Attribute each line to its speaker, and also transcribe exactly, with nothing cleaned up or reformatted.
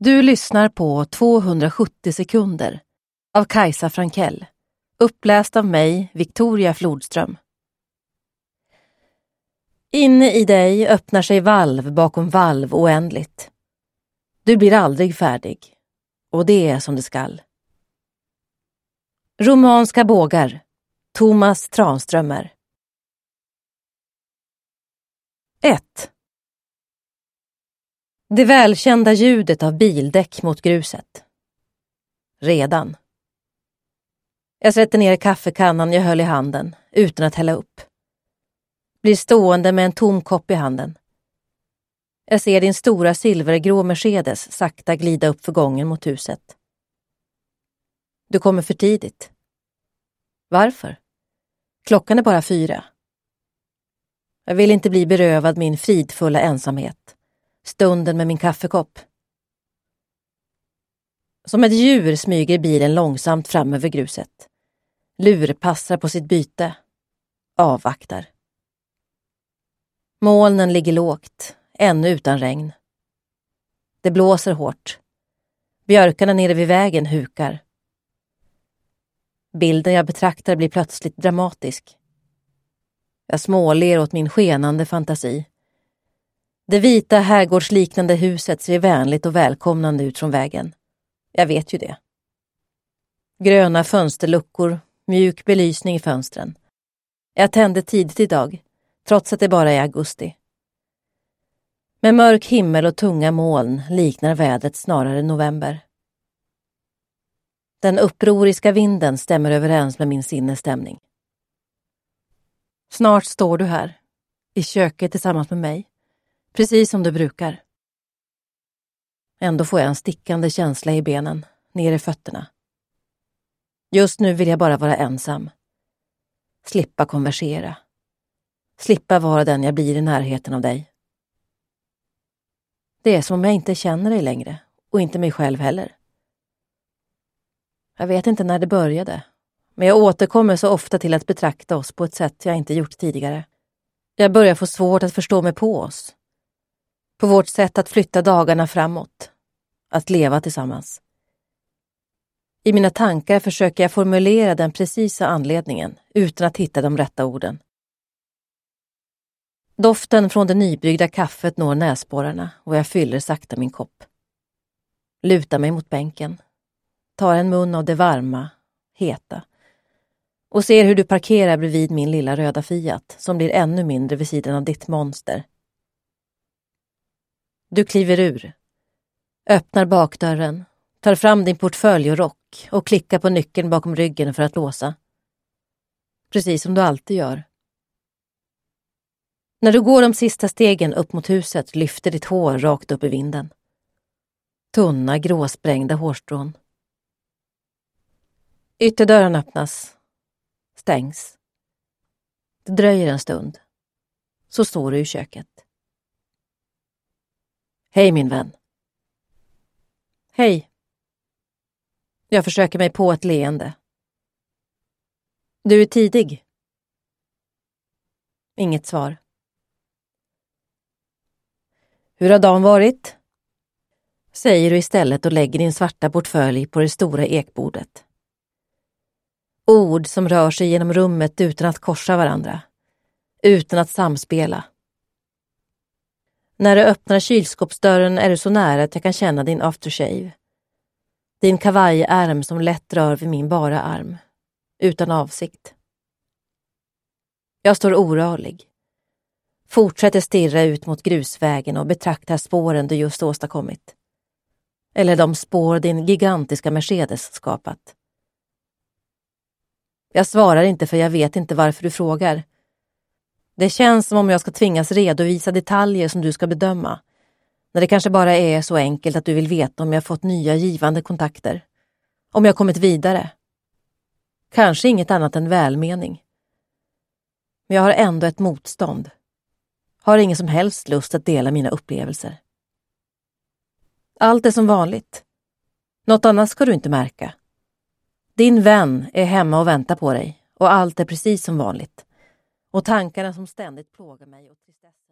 Speaker 1: Du lyssnar på tvåhundrasjuttio sekunder av Kajsa Frankell, uppläst av mig, Victoria Flodström. Inne i dig öppnar sig valv bakom valv oändligt. Du blir aldrig färdig, och det är som det skall. Romanska bågar, Thomas Tranströmer. ett. Det välkända ljudet av bildäck mot gruset. Redan. Jag sätter ner kaffekannan jag höll i handen utan att hälla upp. Blir stående med en tom kopp i handen. Jag ser din stora silvergrå Mercedes sakta glida upp för gången mot huset. Du kommer för tidigt. Varför? Klockan är bara fyra. Jag vill inte bli berövad min fridfulla ensamhet. Stunden med min kaffekopp. Som ett djur smyger bilen långsamt fram över gruset. Lurpassar på sitt byte. Avvaktar. Molnen ligger lågt, ännu utan regn. Det blåser hårt. Björkarna nere vid vägen hukar. Bilden jag betraktar blir plötsligt dramatisk. Jag småler åt min skenande fantasi. Det vita herrgårdsliknande huset ser vänligt och välkomnande ut från vägen. Jag vet ju det. Gröna fönsterluckor, mjuk belysning i fönstren. Jag tände tidigt idag, trots att det bara är augusti. Med mörk himmel och tunga moln liknar vädret snarare november. Den upproriska vinden stämmer överens med min sinnesstämning. Snart står du här, i köket tillsammans med mig. Precis som du brukar. Ändå får jag en stickande känsla i benen, ner i fötterna. Just nu vill jag bara vara ensam. Slippa konversera. Slippa vara den jag blir i närheten av dig. Det är som om jag inte känner dig längre, och inte mig själv heller. Jag vet inte när det började, men jag återkommer så ofta till att betrakta oss på ett sätt jag inte gjort tidigare. Jag börjar få svårt att förstå mig på oss. På vårt sätt att flytta dagarna framåt. Att leva tillsammans. I mina tankar försöker jag formulera den precisa anledningen utan att hitta de rätta orden. Doften från det nybryggda kaffet når näsborrarna och jag fyller sakta min kopp. Lutar mig mot bänken. Tar en mun av det varma, heta. Och ser hur du parkerar bredvid min lilla röda Fiat som blir ännu mindre vid sidan av ditt monster. Du kliver ur, öppnar bakdörren, tar fram din portfölj och rock och klickar på nyckeln bakom ryggen för att låsa. Precis som du alltid gör. När du går de sista stegen upp mot huset lyfter ditt hår rakt upp i vinden. Tunna, gråsprängda hårstrån. Ytterdörren öppnas. Stängs. Det dröjer en stund. Så står du i köket. Hej min vän. Hej. Jag försöker mig på ett leende. Du är tidig. Inget svar. Hur har dagen varit? Säger du istället och lägger din svarta portfölj på det stora ekbordet. Ord som rör sig genom rummet utan att korsa varandra. Utan att samspela. När du öppnar kylskåpsdörren är du så nära att jag kan känna din aftershave. Din kavajärm som lätt rör vid min bara arm. Utan avsikt. Jag står orörlig. Fortsätter stirra ut mot grusvägen och betraktar spåren du just åstadkommit. Eller de spår din gigantiska Mercedes skapat. Jag svarar inte för jag vet inte varför du frågar. Det känns som om jag ska tvingas redovisa detaljer som du ska bedöma. När det kanske bara är så enkelt att du vill veta om jag fått nya givande kontakter. Om jag kommit vidare. Kanske inget annat än välmening. Men jag har ändå ett motstånd. Har ingen som helst lust att dela mina upplevelser. Allt är som vanligt. Något annat ska du inte märka. Din vän är hemma och väntar på dig och allt är precis som vanligt. Och tankarna som ständigt plågar mig och tristess.